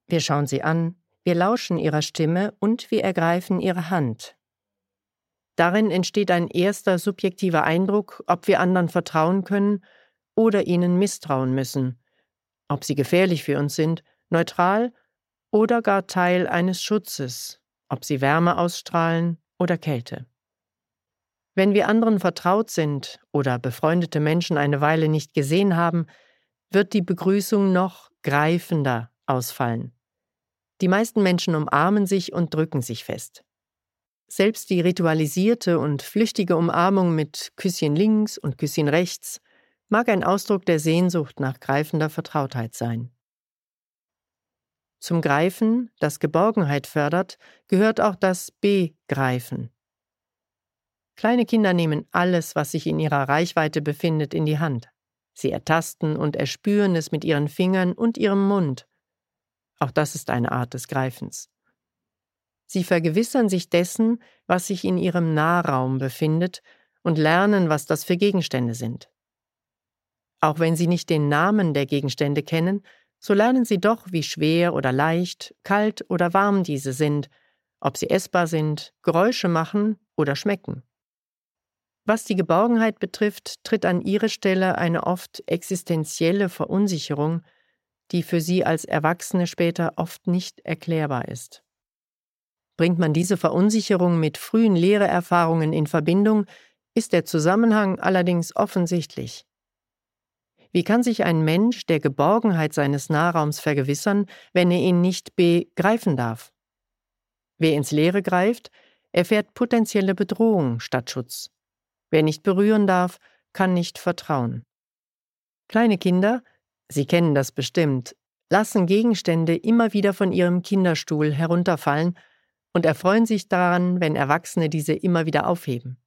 Wir schauen sie an, wir lauschen ihrer Stimme und wir ergreifen ihre Hand. Darin entsteht ein erster subjektiver Eindruck, ob wir anderen vertrauen können oder ihnen misstrauen müssen, ob sie gefährlich für uns sind, neutral oder gar Teil eines Schutzes, ob sie Wärme ausstrahlen oder Kälte. Wenn wir anderen vertraut sind oder befreundete Menschen eine Weile nicht gesehen haben, wird die Begrüßung noch greifender ausfallen. Die meisten Menschen umarmen sich und drücken sich fest. Selbst die ritualisierte und flüchtige Umarmung mit Küsschen links und Küsschen rechts mag ein Ausdruck der Sehnsucht nach greifender Vertrautheit sein. Zum Greifen, das Geborgenheit fördert, gehört auch das Begreifen. Kleine Kinder nehmen alles, was sich in ihrer Reichweite befindet, in die Hand. Sie ertasten und erspüren es mit ihren Fingern und ihrem Mund. Auch das ist eine Art des Greifens. Sie vergewissern sich dessen, was sich in ihrem Nahraum befindet, und lernen, was das für Gegenstände sind. Auch wenn sie nicht den Namen der Gegenstände kennen, so lernen sie doch, wie schwer oder leicht, kalt oder warm diese sind, ob sie essbar sind, Geräusche machen oder schmecken. Was die Geborgenheit betrifft, tritt an ihre Stelle eine oft existenzielle Verunsicherung, die für sie als Erwachsene später oft nicht erklärbar ist. Bringt man diese Verunsicherung mit frühen Lehrerfahrungen in Verbindung, ist der Zusammenhang allerdings offensichtlich. Wie kann sich ein Mensch der Geborgenheit seines Nahraums vergewissern, wenn er ihn nicht begreifen darf? Wer ins Leere greift, erfährt potenzielle Bedrohung statt Schutz. Wer nicht berühren darf, kann nicht vertrauen. Kleine Kinder, Sie kennen das bestimmt, lassen Gegenstände immer wieder von ihrem Kinderstuhl herunterfallen und erfreuen sich daran, wenn Erwachsene diese immer wieder aufheben.